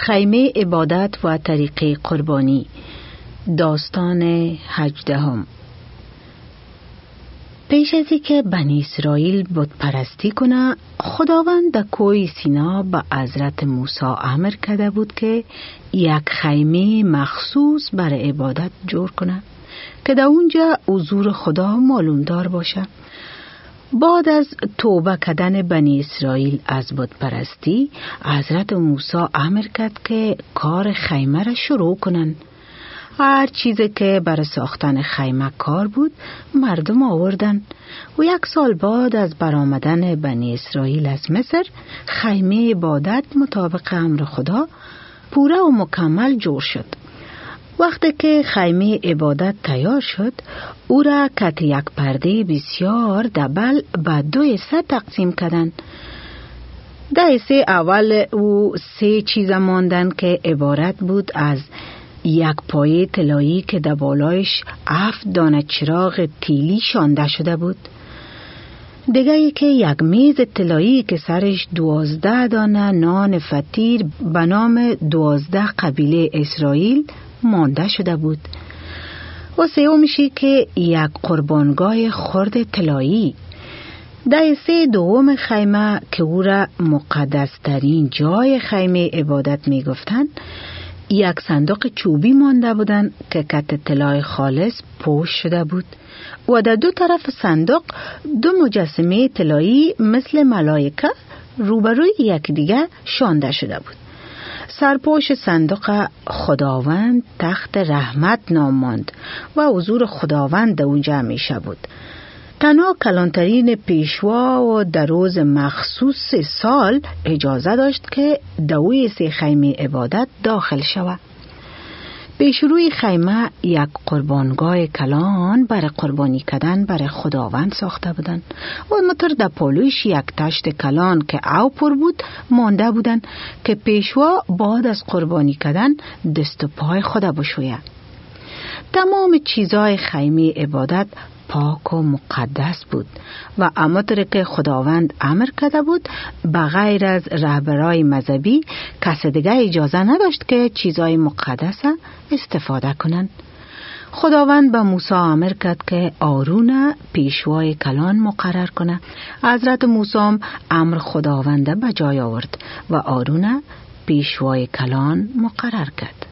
خیمه عبادت و طریق قربانی. داستان 18. پیش از اینکه بنی اسرائیل بت پرستی کنه، خداوند در کوه سینا به حضرت موسی امر کرده بود که یک خیمه مخصوص برای عبادت جور کنه که در اونجا حضور خدا معلومدار باشه. بعد از توبه کردن بنی اسرائیل از بت پرستی، حضرت موسی امر کرد که کار خیمه را شروع کنن. هر چیزی که برای ساختن خیمه کار بود مردم آوردن و 1 سال بعد از برآمدن بنی اسرائیل از مصر، خیمه عبادت مطابق امر خدا پوره و مکمل جور شد. وقتی که خیمه عبادت تیار شد، او را کت یک پرده بسیار دبل به 2 حصه تقسیم کردند. 2 حصه اول او 3 چیز ماندن که عبارت بود از یک پایه طلایی که در بالایش 7 دانه چراغ تیلی شانده شده بود. دیگه یکی یک میز طلایی که سرش 12 دانه نان فطیر به نام 12 قبیله اسرائیل مانده شده بود. و سومیشی که یک قربانگاه خرد طلایی. در حصه دوم خیمه که او را مقدس ترین جای خیمه عبادت می گفتند، یک صندوق چوبی مانده بودند که کت طلای خالص پوش شده بود و در 2 طرف صندوق 2 مجسمه طلایی مثل ملائکه روبروی یکدیگر شانده شده بود. سرپوش صندوق خداوند تخت رحمت نام ماند و حضور خداوند در اونجا همیشه بود. تنها کلانترین پیشوا و در روز مخصوص سال اجازه داشت که دوی 3 خیمه عبادت داخل شود. پیش روی خیمه یک قربانگاه کلان برای قربانی کردن برای خداوند ساخته بودند و مطور در پالویش یک تشت کلان که او پر بود مانده بودند که پیشوا بعد از قربانی کردن دست و پای خود بشوید. تمام چیزهای خیمه عبادت پاک و مقدس بود و همانطور که خداوند امر کرده بود، بغیر از رهبرای مذهبی کس دیگه اجازه نداشت که چیزهای مقدس استفاده کنند. خداوند به موسی امر کرد که آرون پیشوای کلان مقرر کنه. حضرت موسی امر خداوند به جای آورد و آرون پیشوای کلان مقرر کرد.